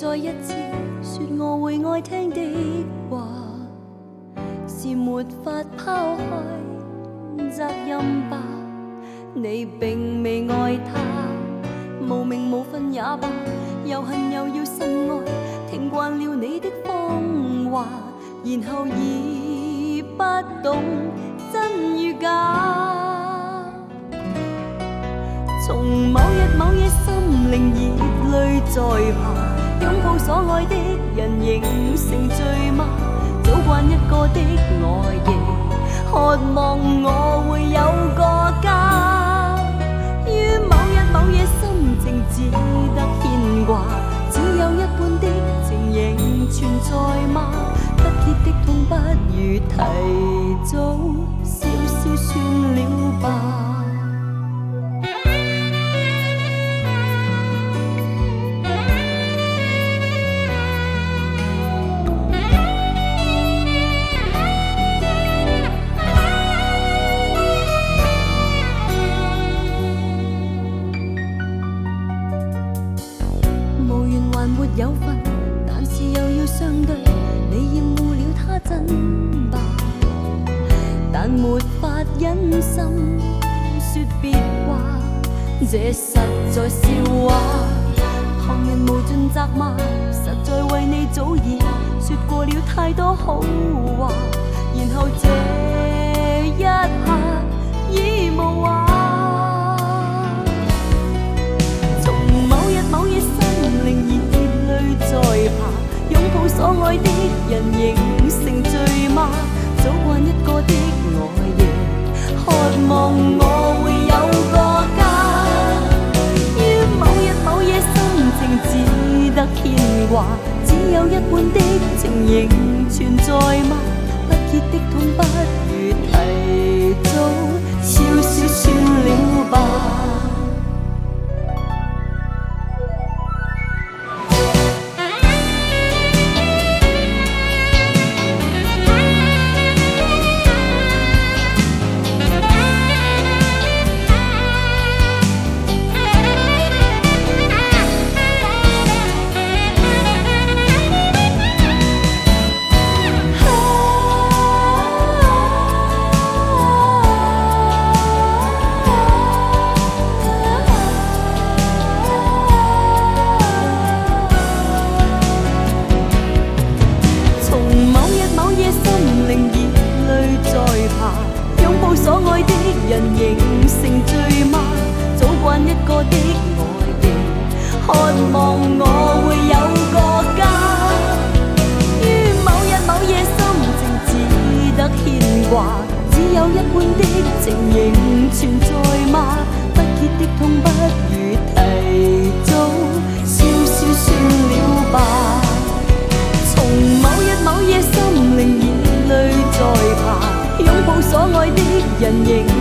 再一次說我會愛聽的話，是沒法拋開責任吧。你並未愛他，無名無分也罷，又恨又要深愛，聽慣了你的謊話，然後已不懂真與假。從某日某夜心靈熱淚在爬，擁抱所愛的人仍成罪嗎？早慣一個的我亦渴望我會有個家。於某日某夜心情只得牽掛，只有一半的情仍存在嗎？不揭的痛不如提早笑笑算了吧。有份，但是又要相對，你厭惡了他真吧？但沒法忍心說別話，這實在笑話。旁人無盡責罵，實在為你早已說過了太多好話，然後這一刻已無話。從某日某夜心靈在爬，擁抱所愛的人仍成罪嗎？早慣一個的我亦渴望我會有個家。於某日某夜心情只得牽掛，只有一半的情仍存在嗎？不揭的痛不如提早笑笑算了吧。所愛的人仍成罪嗎？早慣一個的我亦渴望我會有個家。於某日某夜心情只得牽掛，只有一半的情仍存在嗎？不揭的痛不如提早笑笑算了吧。從某日某夜心靈熱淚在爬，擁抱所愛的人仍